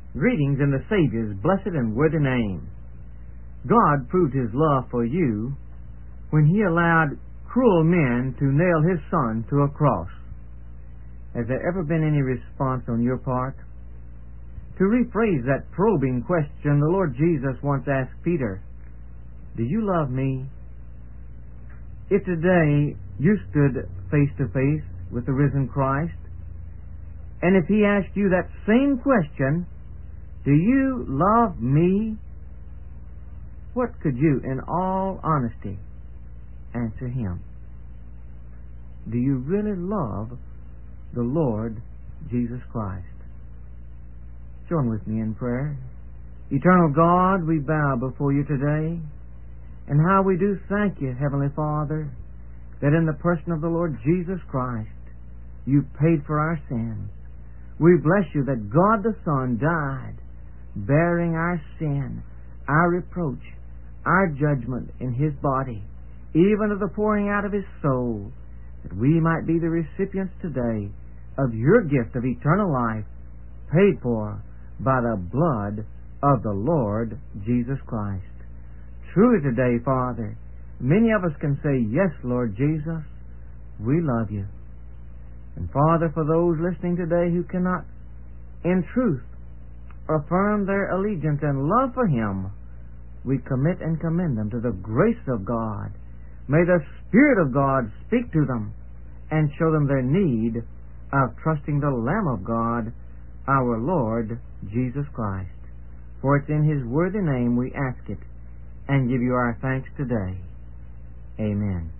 Greetings in the Savior's blessed and worthy name. God proved His love for you when He allowed cruel men to nail His Son to a cross. Has there ever been any response on your part? To rephrase that probing question, the Lord Jesus once asked Peter, "Do you love me?" If today you stood face to face with the risen Christ, and if He asked you that same question, "Do you love me?" what could you, in all honesty, answer Him? Do you really love the Lord Jesus Christ? Join with me in prayer. Eternal God, we bow before you today, and how we do thank you, Heavenly Father, that in the person of the Lord Jesus Christ, you paid for our sins. We bless you that God the Son died, bearing our sin, our reproach, our judgment in His body, even of the pouring out of His soul, that we might be the recipients today of your gift of eternal life, paid for by the blood of the Lord Jesus Christ. Truly today, Father, many of us can say, "Yes, Lord Jesus, we love you." And Father, for those listening today who cannot, in truth, affirm their allegiance and love for Him, we commit and commend them to the grace of God. May the Spirit of God speak to them and show them their need of trusting the Lamb of God, our Lord Jesus Christ. For it's in His worthy name we ask it and give you our thanks today. Amen.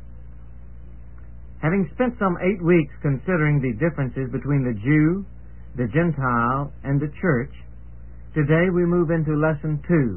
Having spent some 8 weeks considering the differences between the Jew, the Gentile, and the church, today we move into Lesson 2.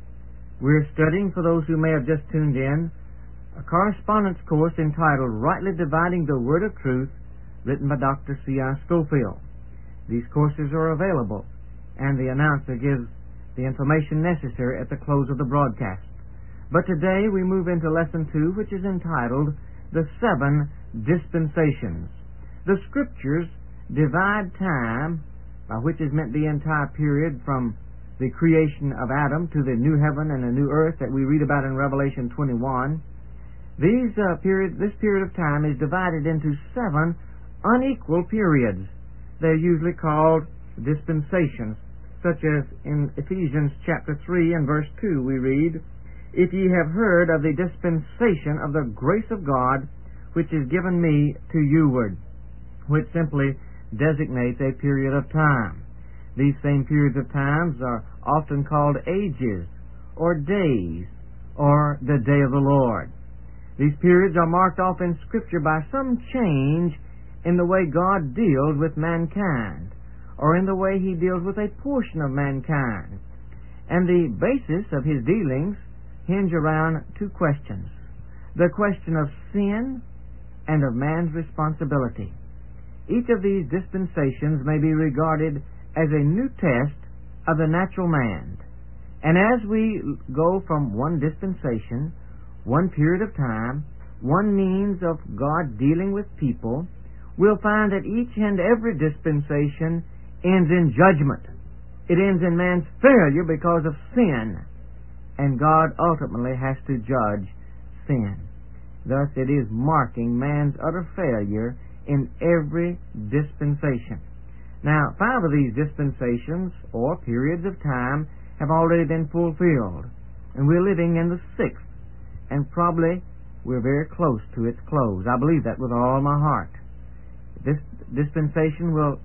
We're studying, for those who may have just tuned in, a correspondence course entitled Rightly Dividing the Word of Truth, written by Dr. C.I. Scofield. These courses are available, and the announcer gives the information necessary at the close of the broadcast. But today we move into Lesson 2, which is entitled The 7 Dispensations. The Scriptures divide time, by which is meant the entire period from the creation of Adam to the new heaven and the new earth that we read about in Revelation 21. This period of time is divided into 7 unequal periods. They're usually called dispensations, such as in Ephesians chapter 3 and verse 2 we read, "If ye have heard of the dispensation of the grace of God, which is given me to youward," which simply designates a period of time. These same periods of times are often called ages, or days, or the day of the Lord. These periods are marked off in Scripture by some change in the way God deals with mankind, or in the way He deals with a portion of mankind. And the basis of His dealings hinge around 2 questions: the question of sin and of man's responsibility. Each of these dispensations may be regarded as a new test of the natural man. And as we go from one dispensation, one period of time, one means of God dealing with people, we'll find that each and every dispensation ends in judgment. It ends in man's failure because of sin, and God ultimately has to judge sin. Thus it is marking man's utter failure in every dispensation. Now, 5 of these dispensations, or periods of time, have already been fulfilled, and we're living in the 6th, and probably we're very close to its close. I believe that with all my heart. This dispensation will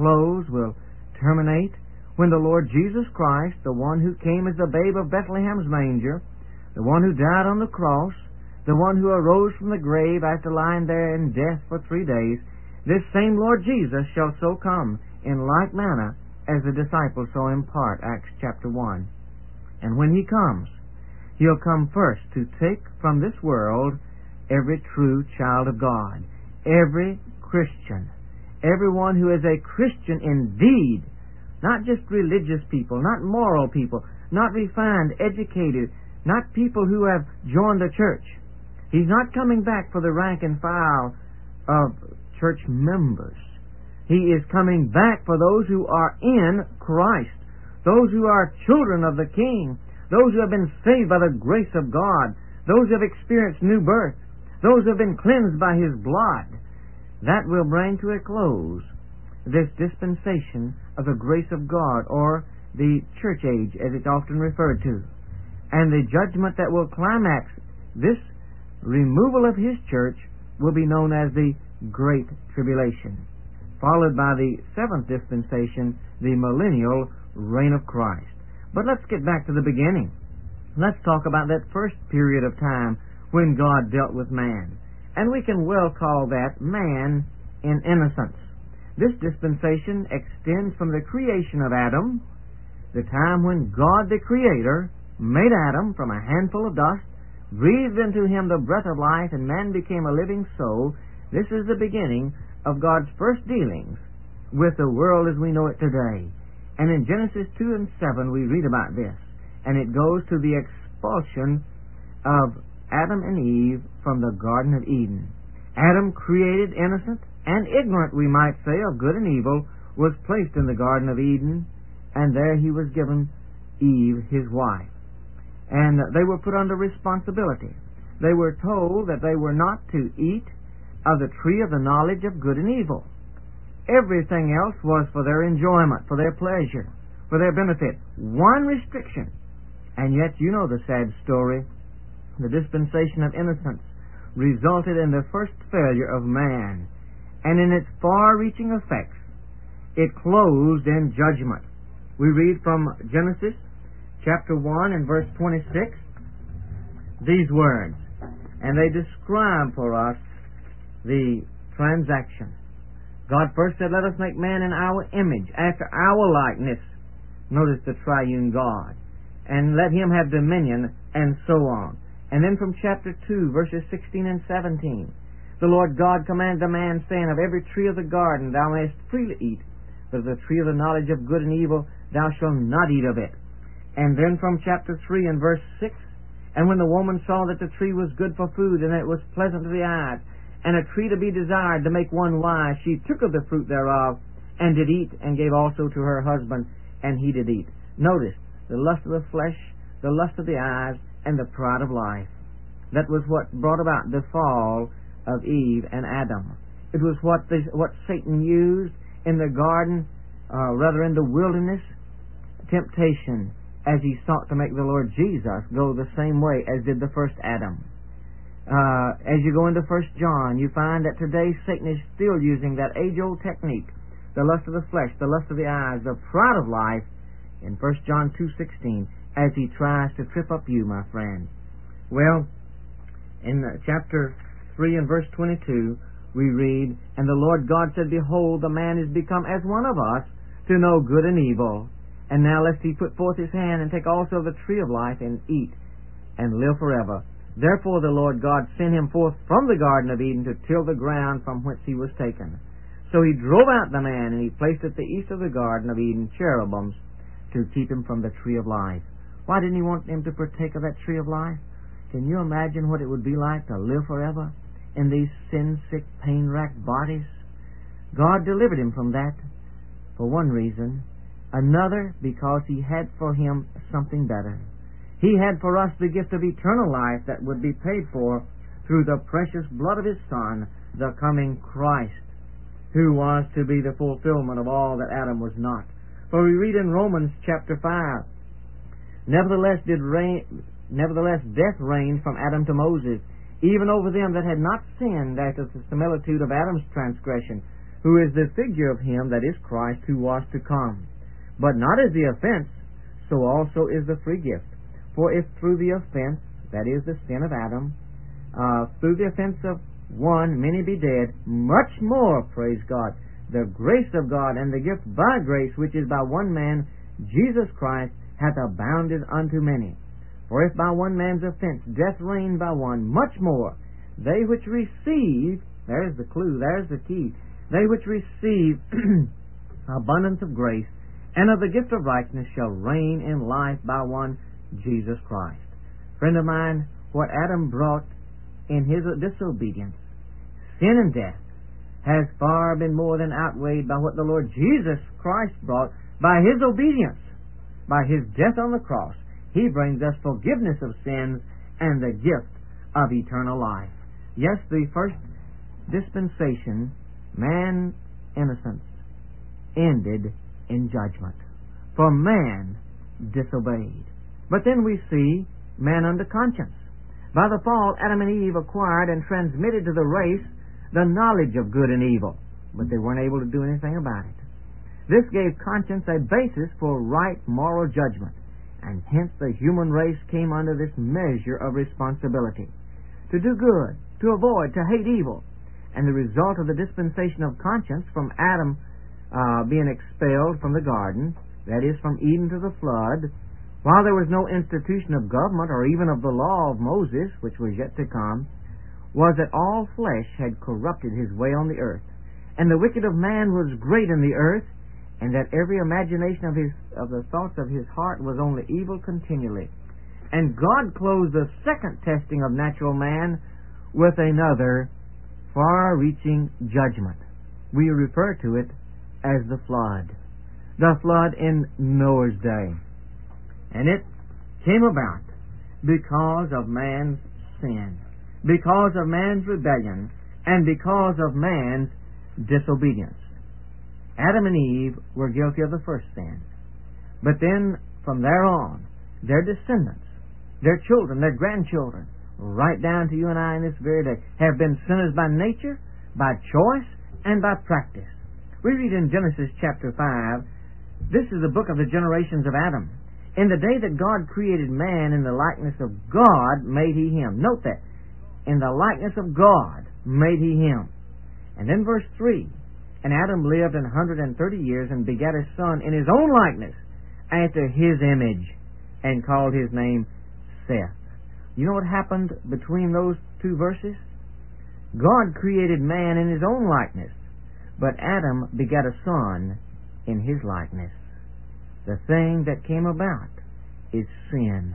terminate when the Lord Jesus Christ, the one who came as the babe of Bethlehem's manger, the one who died on the cross, the one who arose from the grave after lying there in death for 3 days, this same Lord Jesus shall so come in like manner as the disciples saw Him part, Acts chapter 1. And when He comes, He'll come first to take from this world every true child of God, every Christian, everyone who is a Christian indeed, not just religious people, not moral people, not refined, educated, not people who have joined the church. He's not coming back for the rank and file of church members. He is coming back for those who are in Christ, those who are children of the King, those who have been saved by the grace of God, those who have experienced new birth, those who have been cleansed by His blood. That will bring to a close this dispensation of the grace of God, or the church age as it's often referred to. And the judgment that will climax this removal of His church will be known as the Great Tribulation, followed by the seventh dispensation, the millennial reign of Christ. But let's get back to the beginning. Let's talk about that first period of time when God dealt with man. And we can well call that man in innocence. This dispensation extends from the creation of Adam, the time when God the Creator made Adam from a handful of dust, breathed into him the breath of life, and man became a living soul. This is the beginning of God's first dealings with the world as we know it today. And in Genesis 2 and 7 we read about this, and it goes to the expulsion of Adam and Eve from the Garden of Eden. Adam, created innocent and ignorant, we might say, of good and evil, was placed in the Garden of Eden, and there he was given Eve, his wife. And they were put under responsibility. They were told that they were not to eat of the tree of the knowledge of good and evil. Everything else was for their enjoyment, for their pleasure, for their benefit. One restriction. And yet you know the sad story. The dispensation of innocence resulted in the first failure of man, and in its far-reaching effects, it closed in judgment. We read from Genesis chapter 1 and verse 26 these words, and they describe for us the transaction. God first said, "Let us make man in our image, after our likeness." Notice the triune God. "And let him have dominion," and so on. And then from chapter 2, verses 16 and 17, the Lord God commanded the man, saying, "Of every tree of the garden thou mayest freely eat, but of the tree of the knowledge of good and evil thou shalt not eat of it." And then from chapter 3 and verse 6, "And when the woman saw that the tree was good for food, and that it was pleasant to the eyes, and a tree to be desired to make one wise, she took of the fruit thereof, and did eat, and gave also to her husband, and he did eat." Notice, the lust of the flesh, the lust of the eyes, and the pride of life. That was what brought about the fall of Eve and Adam. It was what Satan used in the garden, in the wilderness, temptation, as he sought to make the Lord Jesus go the same way as did the first Adam. As you go into 1 John, you find that today Satan is still using that age-old technique, the lust of the flesh, the lust of the eyes, the pride of life, in 1 John 2:16, as he tries to trip up you, my friend. Well, in chapter 3 and verse 22, we read, "And the Lord God said, Behold, the man is become as one of us, to know good and evil. And now lest he put forth his hand, and take also of the tree of life, and eat, and live forever. Therefore the Lord God sent him forth from the Garden of Eden to till the ground from whence he was taken. So he drove out the man, and he placed at the east of the Garden of Eden cherubims to keep him from the tree of life." Why didn't he want him to partake of that tree of life? Can you imagine what it would be like to live forever in these sin-sick, pain-racked bodies? God delivered him from that for one reason. Another, because he had for him something better. He had for us the gift of eternal life that would be paid for through the precious blood of his Son, the coming Christ, who was to be the fulfillment of all that Adam was not. For we read in Romans chapter 5, Nevertheless death reigned from Adam to Moses, even over them that had not sinned after the similitude of Adam's transgression, who is the figure of him that is Christ, who was to come. But not as the offense, so also is the free gift. For if through the offense, that is the sin of Adam, through the offense of one many be dead, much more, praise God, the grace of God and the gift by grace, which is by one man, Jesus Christ, hath abounded unto many. For if by one man's offense death reigned by one, much more they which receive, there's the clue, there's the key, they which receive abundance of grace and of the gift of righteousness shall reign in life by one, Jesus Christ. Friend of mine, what Adam brought in his disobedience, sin and death, has far been more than outweighed by what the Lord Jesus Christ brought by his obedience. by His death on the cross, He brings us forgiveness of sins and the gift of eternal life. Yes, the first dispensation, man's innocence, ended in judgment, for man disobeyed. But then we see man under conscience. By the fall, Adam and Eve acquired and transmitted to the race the knowledge of good and evil, but they weren't able to do anything about it. This gave conscience a basis for right moral judgment, and hence the human race came under this measure of responsibility to do good, to avoid, to hate evil. And the result of the dispensation of conscience from Adam being expelled from the garden, that is, from Eden to the flood, while there was no institution of government or even of the law of Moses, which was yet to come, was that all flesh had corrupted his way on the earth, and the wicked of man was great in the earth, and that every imagination of the thoughts of his heart was only evil continually. And God closed the second testing of natural man with another far-reaching judgment. We refer to it as the flood. The flood in Noah's day. And it came about because of man's sin, because of man's rebellion, and because of man's disobedience. Adam and Eve were guilty of the first sin. But then, from there on, their descendants, their children, their grandchildren, right down to you and I in this very day, have been sinners by nature, by choice, and by practice. We read in Genesis chapter 5, this is the book of the generations of Adam. In the day that God created man in the likeness of God made He him. Note that. In the likeness of God made He him. And then verse 3, and Adam lived 130 years and begat a son in his own likeness, after his image, and called his name Seth. You know what happened between those two verses? God created man in His own likeness, but Adam begat a son in his likeness. The thing that came about is sin.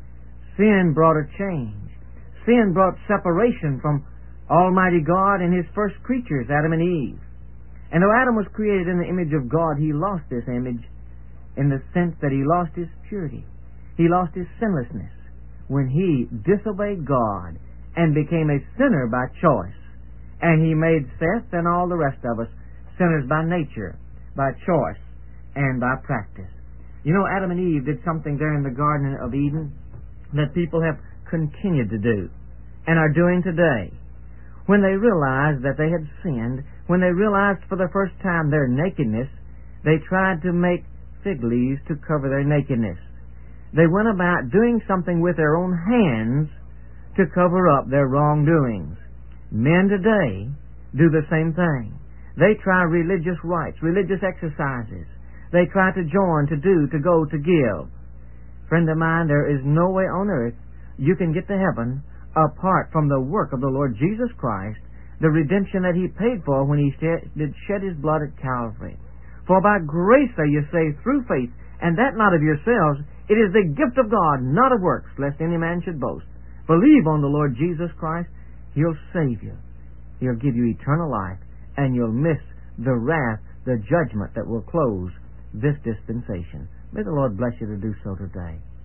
Sin brought a change. Sin brought separation from Almighty God and His first creatures, Adam and Eve. And though Adam was created in the image of God, he lost this image in the sense that he lost his purity. He lost his sinlessness when he disobeyed God and became a sinner by choice. And he made Seth and all the rest of us sinners by nature, by choice, and by practice. You know, Adam and Eve did something there in the Garden of Eden that people have continued to do and are doing today. When they realized that they had sinned, when they realized for the first time their nakedness, they tried to make fig leaves to cover their nakedness. They went about doing something with their own hands to cover up their wrongdoings. Men today do the same thing. They try religious rites, religious exercises. They try to join, to do, to go, to give. Friend of mine, there is no way on earth you can get to heaven apart from the work of the Lord Jesus Christ, the redemption that He paid for when He did shed His blood at Calvary. For by grace are you saved through faith, and that not of yourselves. It is the gift of God, not of works, lest any man should boast. Believe on the Lord Jesus Christ. He'll save you. He'll give you eternal life, and you'll miss the wrath, the judgment that will close this dispensation. May the Lord bless you to do so today.